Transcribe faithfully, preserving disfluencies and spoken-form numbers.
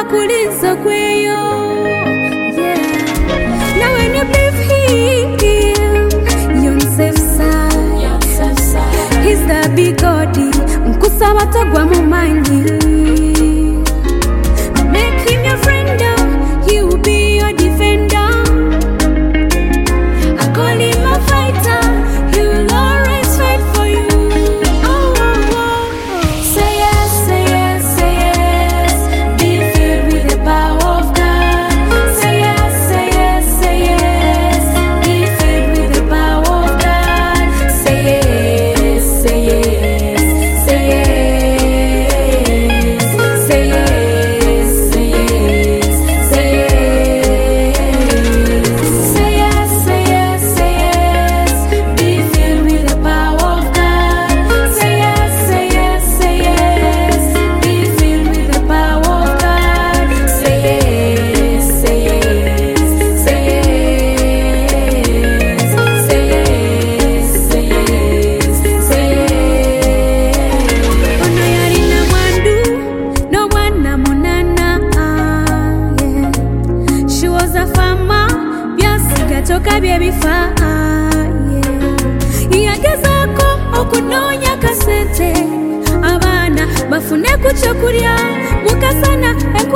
kuliza kweyo. Yeah. Now when you live here, you're on safe side. He's the big God. Mkusa watagwa mumandi. Make him your friend, he will be your defender. I call him a fighter, he will always fight for you. Oh, oh, oh. Say yes, say yes, say yes. Be filled with the power of God. Say yes, say yes, say yes. Be filled with the power of God. Say yes, say yes, say yes. Say yes, say yes, say yes. Say yes, say yes, say yes. Be filled with the power of God. Say yes, say yes, say yes. Be filled with the power of God. Say yes, say yes, say yes. Say yes, say yes, say yes. Ono yari na mwandu, no wana munana. Yeah. She was a farmer, byasi gatoka byebifa. Yeah. Yagezako okunonya kasente, abana bafune kuchokulya mukasana.